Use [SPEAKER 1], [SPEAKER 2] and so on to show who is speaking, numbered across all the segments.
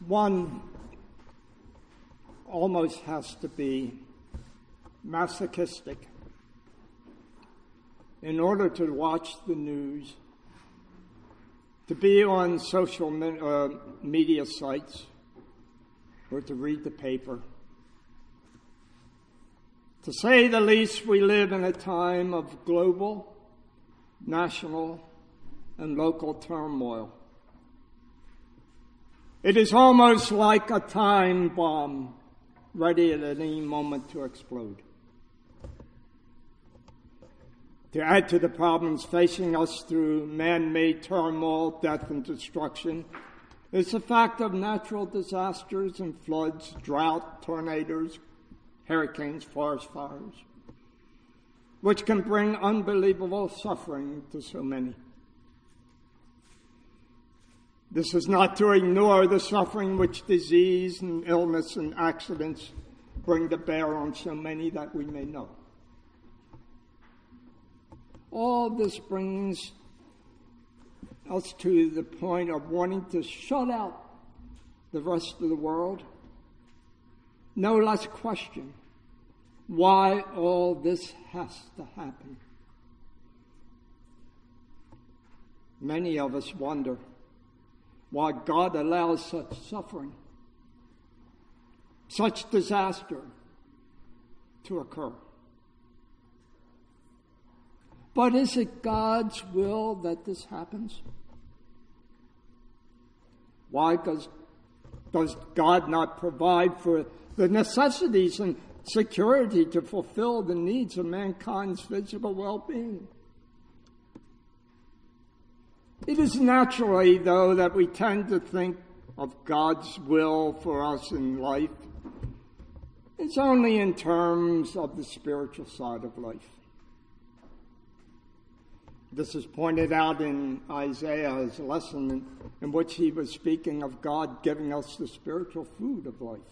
[SPEAKER 1] One almost has to be masochistic in order to watch the news, to be on social media sites, or to read the paper. To say the least, we live in a time of global, national, and local turmoil. It is almost like a time bomb ready at any moment to explode. To add to the problems facing us through man-made turmoil, death, and destruction is the fact of natural disasters and floods, drought, tornadoes, hurricanes, forest fires, which can bring unbelievable suffering to so many. This is not to ignore the suffering which disease and illness and accidents bring to bear on so many that we may know. All this brings us to the point of wanting to shut out the rest of the world. No less question why all this has to happen. Many of us wonder why God allows such suffering, such disaster to occur. But is it God's will that this happens? Why does God not provide for the necessities and security to fulfill the needs of mankind's physical well-being? It is naturally, though, that we tend to think of God's will for us in life. It's only in terms of the spiritual side of life. This is pointed out in Isaiah's lesson in which he was speaking of God giving us the spiritual food of life.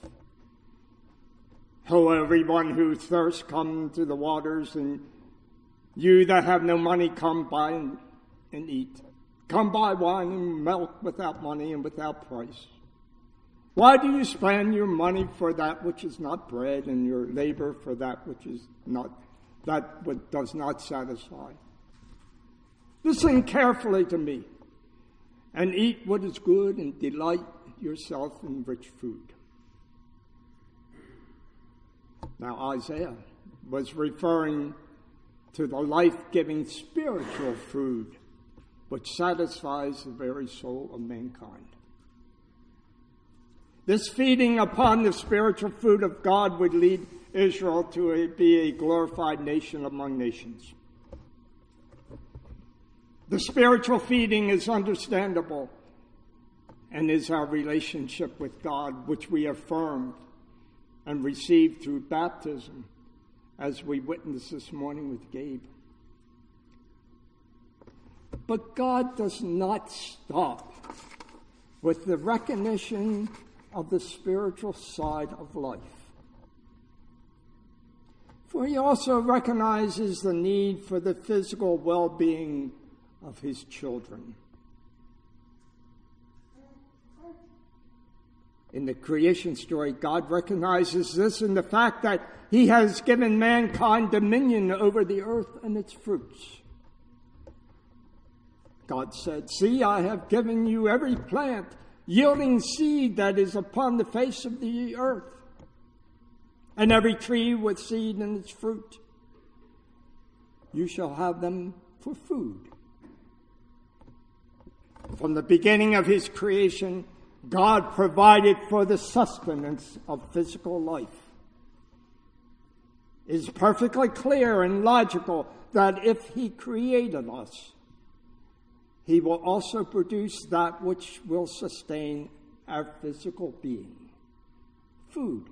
[SPEAKER 1] Oh, everyone who thirsts, come to the waters, and you that have no money, come buy and eat. Come buy wine and milk without money and without price. Why do you spend your money for that which is not bread, and your labor for that which is not, that which does not satisfy? Listen carefully to me, and eat what is good, and delight yourself in rich food. Now, Isaiah was referring to the life-giving spiritual food which satisfies the very soul of mankind. This feeding upon the spiritual food of God would lead Israel to be a glorified nation among nations. The spiritual feeding is understandable and is our relationship with God, which we affirmed and received through baptism, as we witnessed this morning with Gabe. But God does not stop with the recognition of the spiritual side of life. For he also recognizes the need for the physical well-being of his children. In the creation story, God recognizes this in the fact that he has given mankind dominion over the earth and its fruits. God said, "See, I have given you every plant yielding seed that is upon the face of the earth, and every tree with seed in its fruit. You shall have them for food." From the beginning of his creation, God provided for the sustenance of physical life. It is perfectly clear and logical that if he created us, he will also produce that which will sustain our physical being: food.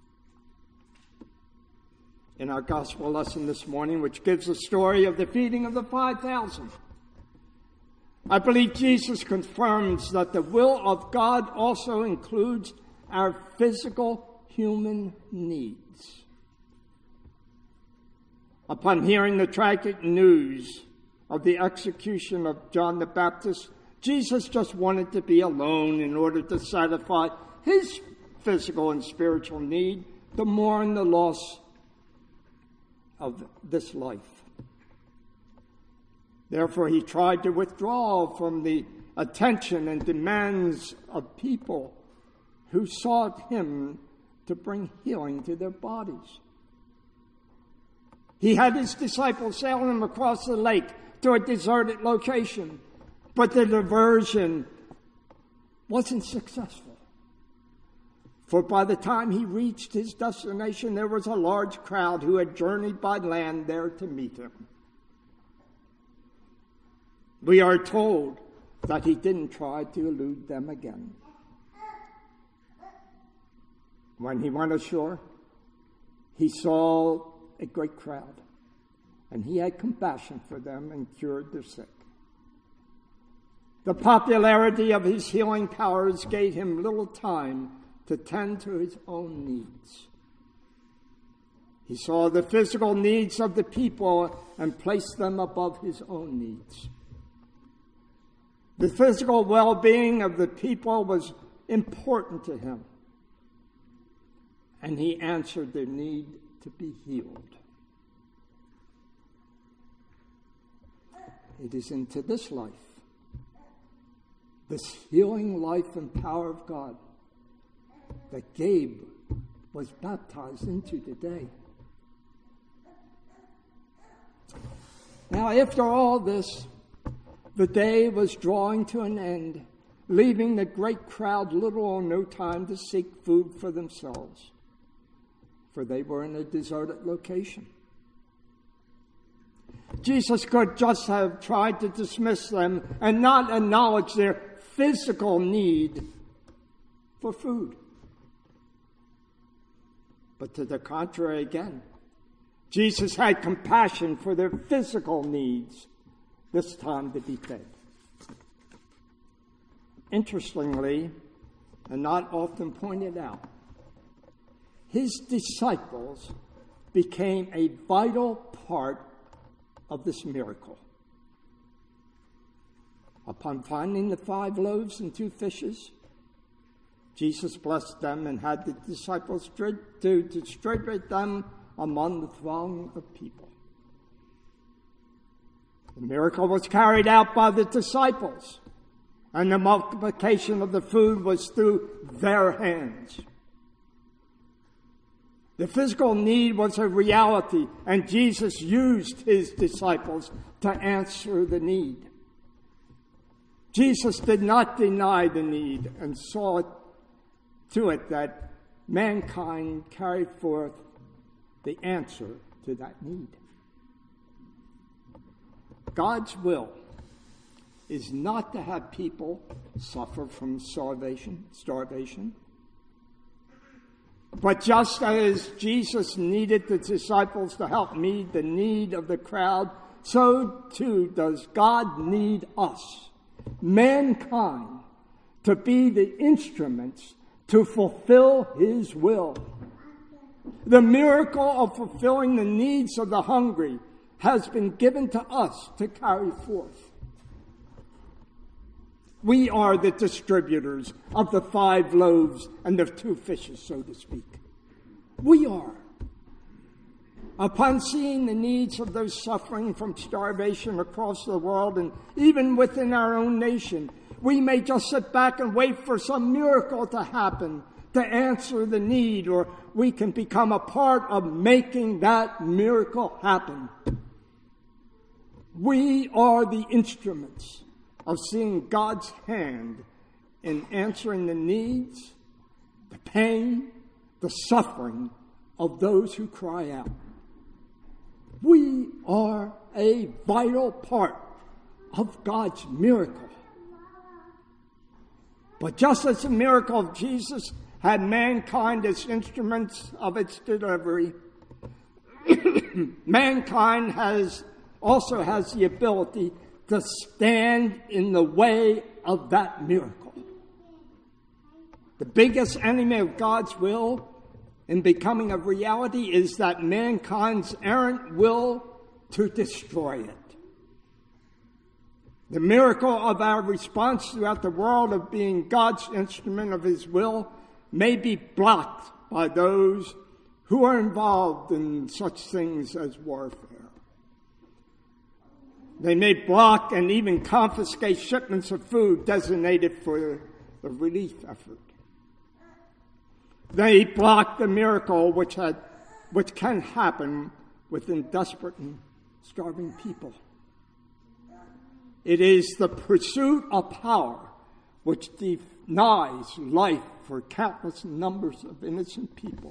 [SPEAKER 1] In our gospel lesson this morning, which gives a story of the feeding of the 5,000, I believe Jesus confirms that the will of God also includes our physical human needs. Upon hearing the tragic news of the execution of John the Baptist, Jesus just wanted to be alone in order to satisfy his physical and spiritual need to mourn the loss of this life. Therefore, he tried to withdraw from the attention and demands of people who sought him to bring healing to their bodies. He had his disciples sail him across the lake to a deserted location, but the diversion wasn't successful. For by the time he reached his destination, there was a large crowd who had journeyed by land there to meet him. We are told that he didn't try to elude them again. When he went ashore, he saw a great crowd, and he had compassion for them and cured their sick. The popularity of his healing powers gave him little time to tend to his own needs. He saw the physical needs of the people and placed them above his own needs. The physical well-being of the people was important to him, and he answered their need to be healed. It is into this life, this healing life and power of God, that Gabe was baptized into today. Now, after all this, the day was drawing to an end, leaving the great crowd little or no time to seek food for themselves, for they were in a deserted location. Jesus could just have tried to dismiss them and not acknowledge their physical need for food. But to the contrary again, Jesus had compassion for their physical needs, this time to be fed. Interestingly, and not often pointed out, his disciples became a vital part of this miracle. Upon finding the 5 loaves and 2 fishes, Jesus blessed them and had the disciples to distribute them among the throng of people. The miracle was carried out by the disciples, and the multiplication of the food was through their hands. The physical need was a reality, and Jesus used his disciples to answer the need. Jesus did not deny the need and saw to it that mankind carried forth the answer to that need. God's will is not to have people suffer from starvation. But just as Jesus needed the disciples to help meet the need of the crowd, so too does God need us, mankind, to be the instruments to fulfill his will. The miracle of fulfilling the needs of the hungry has been given to us to carry forth. We are the distributors of the 5 loaves and the 2 fishes, so to speak. We are. Upon seeing the needs of those suffering from starvation across the world and even within our own nation, we may just sit back and wait for some miracle to happen to answer the need, or we can become a part of making that miracle happen. We are the instruments of seeing God's hand in answering the needs, the pain, the suffering of those who cry out. We are a vital part of God's miracle. But just as the miracle of Jesus had mankind as instruments of its delivery, mankind also has the ability to stand in the way of that miracle. The biggest enemy of God's will in becoming a reality is that mankind's errant will to destroy it. The miracle of our response throughout the world of being God's instrument of his will may be blocked by those who are involved in such things as warfare. They may block and even confiscate shipments of food designated for the relief effort. They block the miracle which can happen within desperate and starving people. It is the pursuit of power which denies life for countless numbers of innocent people.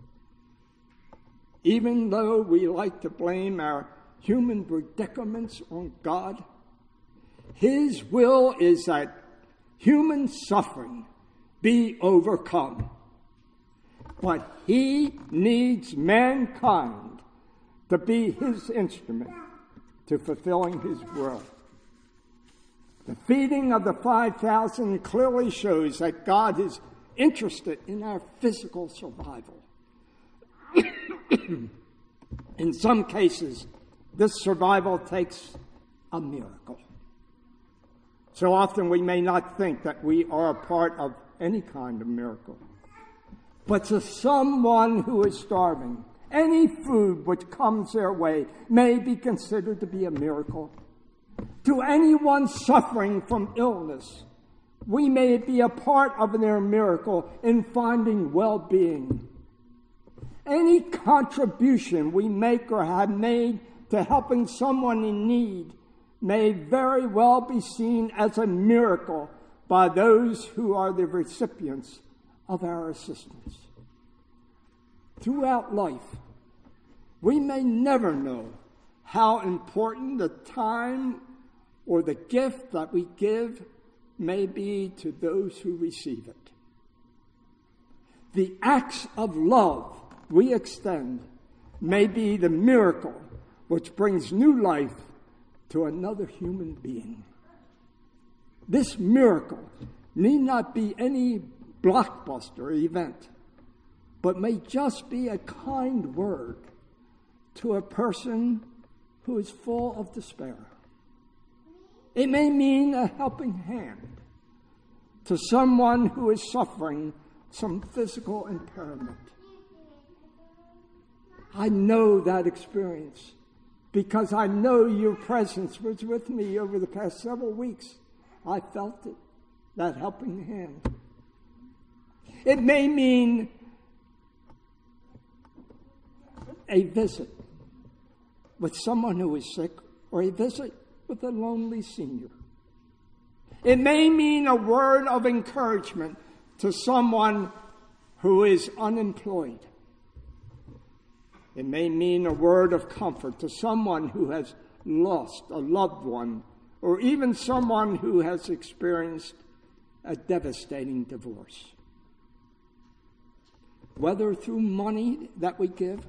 [SPEAKER 1] Even though we like to blame our human predicaments on God, His will is that human suffering be overcome. But He needs mankind to be His instrument to fulfilling His will. The feeding of the 5,000 clearly shows that God is interested in our physical survival. In some cases, this survival takes a miracle. So often we may not think that we are a part of any kind of miracle. But to someone who is starving, any food which comes their way may be considered to be a miracle. To anyone suffering from illness, we may be a part of their miracle in finding well-being. Any contribution we make or have made to helping someone in need may very well be seen as a miracle by those who are the recipients of our assistance. Throughout life, we may never know how important the time or the gift that we give may be to those who receive it. The acts of love we extend may be the miracle which brings new life to another human being. This miracle need not be any blockbuster event, but may just be a kind word to a person who is full of despair. It may mean a helping hand to someone who is suffering some physical impairment. I know that experience because I know your presence was with me over the past several weeks. I felt it, that helping hand. It may mean a visit with someone who is sick or a visit with a lonely senior. It may mean a word of encouragement to someone who is unemployed. It may mean a word of comfort to someone who has lost a loved one, or even someone who has experienced a devastating divorce. Whether through money that we give,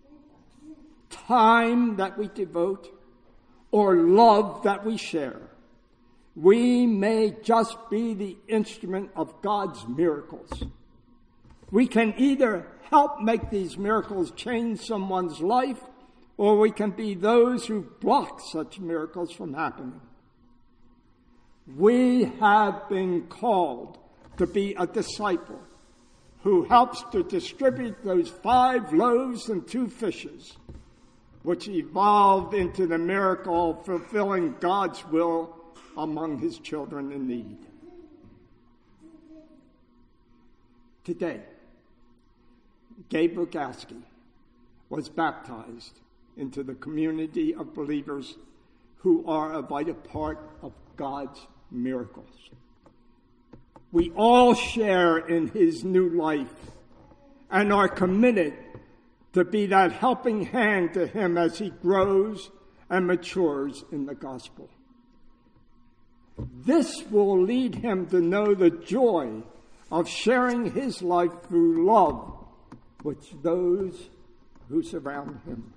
[SPEAKER 1] time that we devote, or love that we share, we may just be the instrument of God's miracles. We can either help make these miracles change someone's life, or we can be those who block such miracles from happening. We have been called to be a disciple who helps to distribute those 5 loaves and 2 fishes, which evolved into the miracle of fulfilling God's will among His children in need. Today, Gabe Rogalski was baptized into the community of believers who are a vital part of God's miracles. We all share in his new life and are committed to be that helping hand to him as he grows and matures in the gospel. This will lead him to know the joy of sharing his life through love with those who surround him.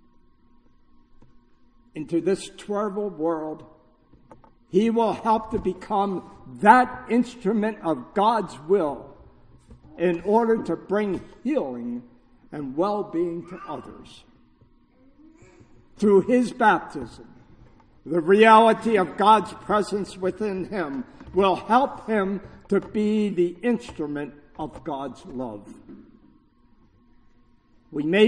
[SPEAKER 1] Into this troubled world, he will help to become that instrument of God's will in order to bring healing and well-being to others. Through his baptism, the reality of God's presence within him will help him to be the instrument of God's love. We may